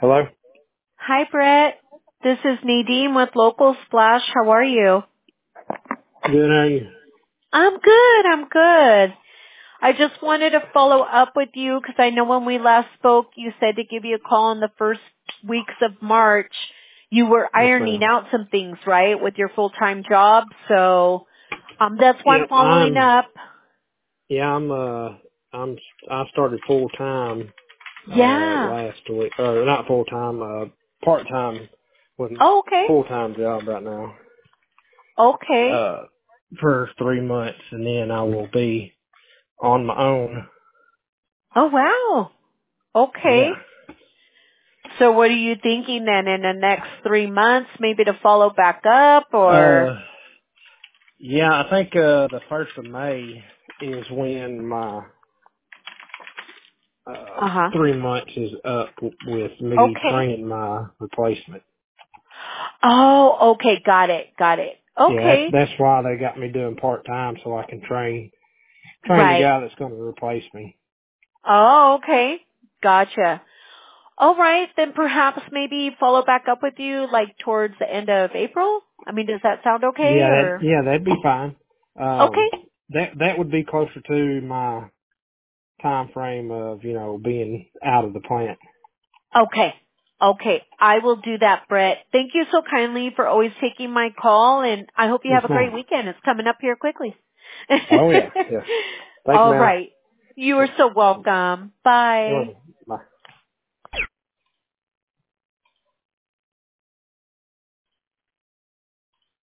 Hello? Hi, Brett. This is Nadine with Local Splash. How are you? Good, how are you? I'm good. I'm good. I just wanted to follow up with you because I know when we last spoke, you said to give you a call in the first weeks of March. You were Yes, ironing ma'am. out some things, right, with your full-time job. So that's why I'm Yep, following up. I started full time, Yeah. last week, or not full time, part time with Oh, okay. full time job right now, Okay. for 3 months, and then I will be on my own. Oh, wow. Okay. Yeah. So what are you thinking then in the next 3 months, maybe to follow back up or? Uh, yeah, I think, the 1st of May is when my, Uh-huh. 3 months is up with me Okay. training my replacement. Oh, okay. Got it. Got it. Yeah, Okay. that's why they got me doing part time so I can train the Right. guy that's going to replace me. Oh, okay. Gotcha. All right. Then perhaps maybe follow back up with you like towards the end of April. I mean, does that sound okay or? That'd be fine. Okay. That would be closer to my time frame of being out of the plant. Okay. Okay. I will do that, Brett. Thank you so kindly for always taking my call and I hope you Yes, have a great ma'am. weekend. It's coming up here quickly. Oh yeah, yeah. Thank you, All ma'am. right. You are so welcome. You're Bye. welcome.